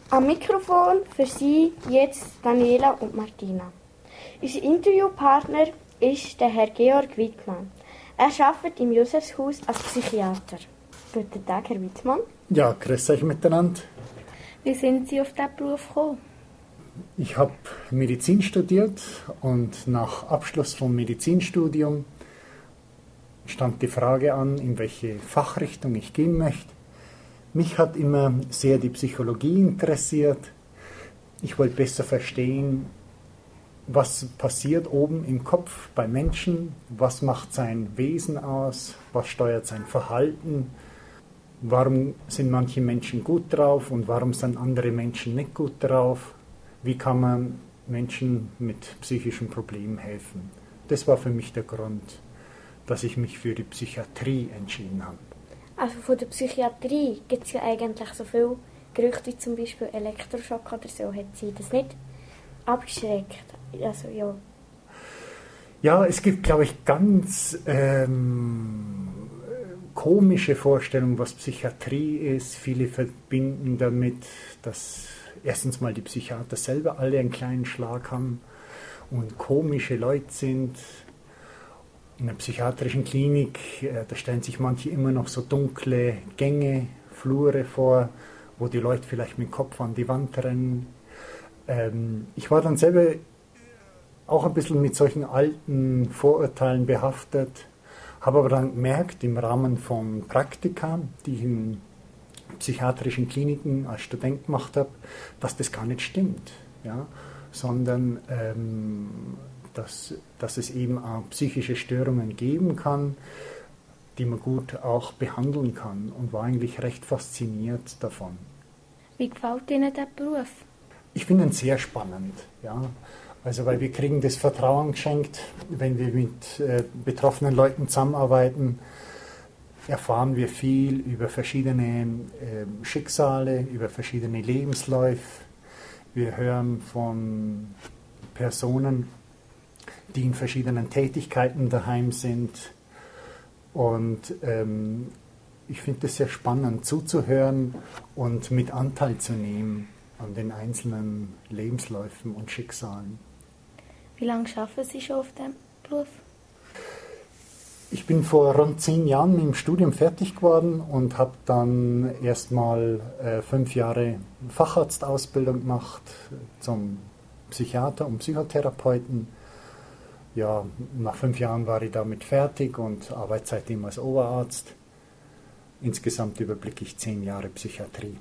Am Mikrofon für Sie jetzt Daniela und Martina. Unser Interviewpartner ist der Herr Georg Wittmann. Er arbeitet im Josephshaus als Psychiater. Guten Tag, Herr Wittmann. Ja, grüß euch miteinander. Wie sind Sie auf diesen Beruf gekommen? Ich habe Medizin studiert und nach Abschluss vom Medizinstudium stand die Frage an, in welche Fachrichtung ich gehen möchte. Mich hat immer sehr die Psychologie interessiert. Ich wollte besser verstehen, was passiert oben im Kopf bei Menschen, was macht sein Wesen aus, was steuert sein Verhalten, warum sind manche Menschen gut drauf und warum sind andere Menschen nicht gut drauf, wie kann man Menschen mit psychischen Problemen helfen. Das war für mich der Grund, dass ich mich für die Psychiatrie entschieden habe. Also von der Psychiatrie gibt es ja eigentlich so viele Gerüchte wie zum Beispiel Elektroschock oder so. Hat Sie das nicht abgeschreckt? Also, ja. Ja, es gibt, glaube ich, ganz komische Vorstellungen, was Psychiatrie ist. Viele verbinden damit, dass erstens mal die Psychiater selber alle einen kleinen Schlag haben und komische Leute sind. In einer psychiatrischen Klinik, da stellen sich manche immer noch so dunkle Gänge, Flure vor, wo die Leute vielleicht mit dem Kopf an die Wand rennen. Ich war dann selber auch ein bisschen mit solchen alten Vorurteilen behaftet, habe aber dann gemerkt, im Rahmen von Praktika, die ich in psychiatrischen Kliniken als Student gemacht habe, dass das gar nicht stimmt, ja? Sondern dass es eben auch psychische Störungen geben kann, die man gut auch behandeln kann, und war eigentlich recht fasziniert davon. Wie gefällt Ihnen der Beruf? Ich finde ihn sehr spannend, ja. Also weil wir kriegen das Vertrauen geschenkt, wenn wir mit betroffenen Leuten zusammenarbeiten, erfahren wir viel über verschiedene Schicksale, über verschiedene Lebensläufe. Wir hören von Personen, die in verschiedenen Tätigkeiten daheim sind. Und ich finde es sehr spannend zuzuhören und mit Anteil zu nehmen an den einzelnen Lebensläufen und Schicksalen. Wie lange arbeiten Sie schon auf diesem Beruf? Ich bin vor rund 10 Jahren mit dem Studium fertig geworden und habe dann erstmal 5 Jahre Facharztausbildung gemacht zum Psychiater und Psychotherapeuten. Ja, nach 5 Jahren war ich damit fertig und arbeite seitdem als Oberarzt. Insgesamt überblicke ich 10 Jahre Psychiatrie.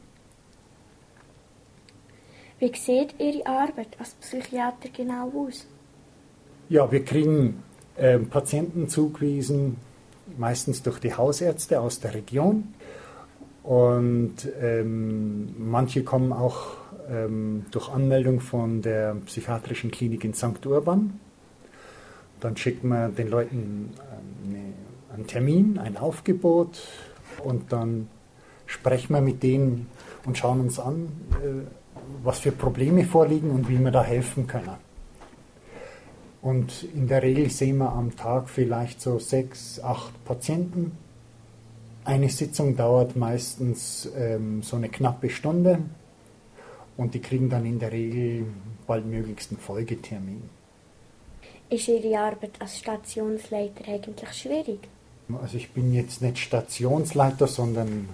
Wie sieht Ihre Arbeit als Psychiater genau aus? Ja, wir kriegen Patienten zugewiesen, meistens durch die Hausärzte aus der Region. Und manche kommen auch durch Anmeldung von der psychiatrischen Klinik in St. Urban. Dann schickt man den Leuten einen Termin, ein Aufgebot, und dann sprechen wir mit denen und schauen uns an, was für Probleme vorliegen und wie wir da helfen können. Und in der Regel sehen wir am Tag vielleicht so 6, 8 Patienten. Eine Sitzung dauert meistens so eine knappe Stunde und die kriegen dann in der Regel baldmöglichst einen Folgetermin. Ist Ihre Arbeit als Stationsleiter eigentlich schwierig? Also ich bin jetzt nicht Stationsleiter, sondern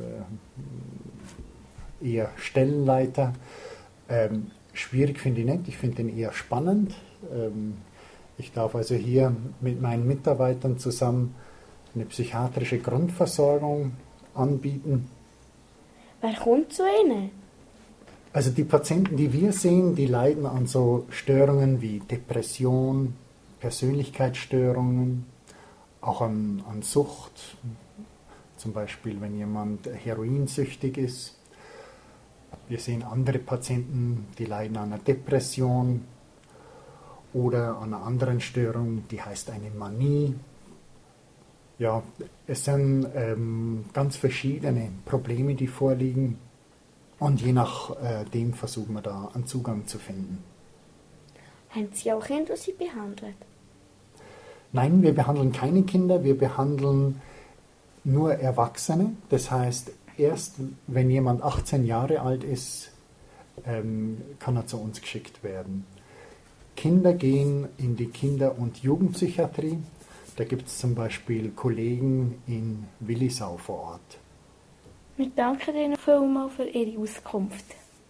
eher Stellenleiter. Schwierig finde ich nicht, ich finde den eher spannend. Ich darf also hier mit meinen Mitarbeitern zusammen eine psychiatrische Grundversorgung anbieten. Wer kommt zu Ihnen? Also die Patienten, die wir sehen, die leiden an so Störungen wie Depression, Persönlichkeitsstörungen, auch an Sucht, zum Beispiel wenn jemand heroinsüchtig ist. Wir sehen andere Patienten, die leiden an einer Depression oder an einer anderen Störung, die heißt eine Manie. Ja, es sind ganz verschiedene Probleme, die vorliegen, und je nachdem versuchen wir da einen Zugang zu finden. Haben Sie auch Kinder, die Sie behandeln? Nein, wir behandeln keine Kinder, wir behandeln nur Erwachsene. Das heißt, erst wenn jemand 18 Jahre alt ist, kann er zu uns geschickt werden. Kinder gehen in die Kinder- und Jugendpsychiatrie. Da gibt es zum Beispiel Kollegen in Willisau vor Ort. Wir danken Ihnen vielmals für Ihre Auskunft.